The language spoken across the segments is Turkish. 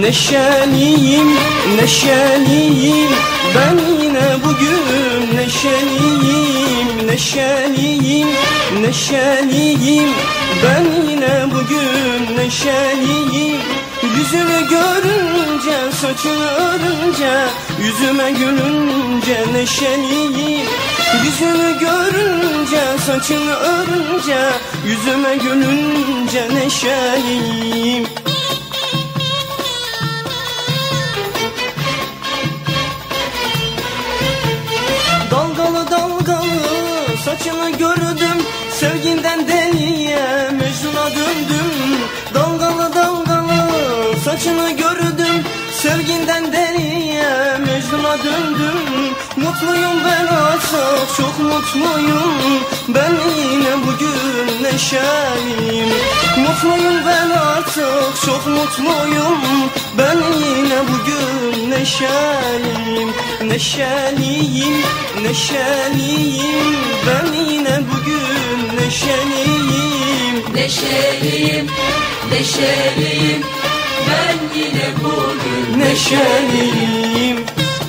Neşeliyim, neşeliyim, ben yine bugün neşeliyim. Neşeliyim, neşeliyim, ben yine bugün neşeliyim. Yüzünü görünce, saçını örünce, yüzüme gülünce neşeliyim. Yüzünü görünce, saçını örünce, yüzüme gülünce neşeliyim. Dalgalı dalgalı saçını gördüm, sevginden deliye Mecnun'a döndüm. Dalgalı dalgalı saçını gördüm, sevginden deliye Mecnun'a döndüm. Mutluyum ben artık, çok mutluyum, ben yine bugün neşeliyim. Mutluyum ben artık, çok mutluyum, ben yine bugün neşeliyim. Neşeliyim, neşeliyim, ben yine bugün neşeliyim. Neşeliyim, neşeliyim, ben yine bugün neşeliyim.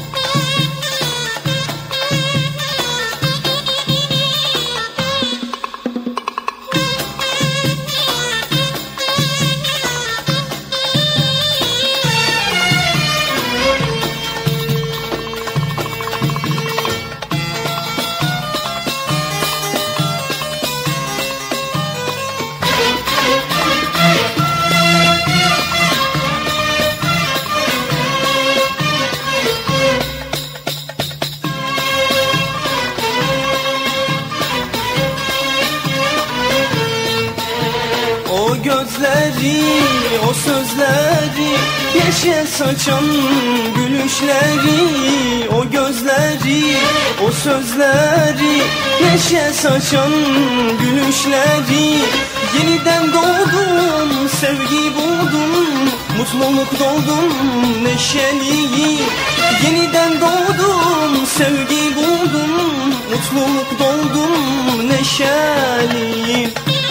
O gözleri, o sözleri, neşe saçan gülüşleri. O gözleri, o sözleri, neşe saçan gülüşleri. Yeniden doğdum, sevgi buldum, mutluluk doldum, neşeliyim. Yeniden doğdum, sevgi buldum, mutluluk doldum, neşeliyim.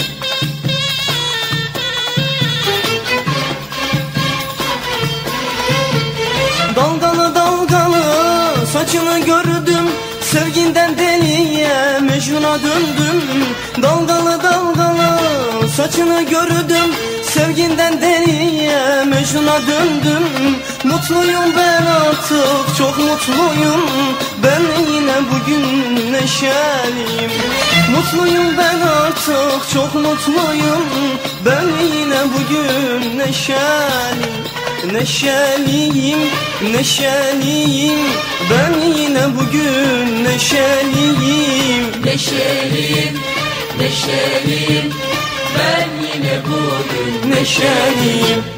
Dalgalı dalgalı saçını gördüm, sevginden deliye Mecnun'a döndüm. Dalgalı dalgalı saçını gördüm, sevginden deliye Mecnun'a döndüm. Mutluyum ben artık, çok mutluyum, ben yine bugün neşeliyim. Mutluyum ben artık, çok mutluyum, ben yine bugün neşeliyim. Neşeliyim, neşeliyim, ben yine bugün neşeliyim. Neşeliyim, neşeliyim, ben yine bugün Neşeliyim.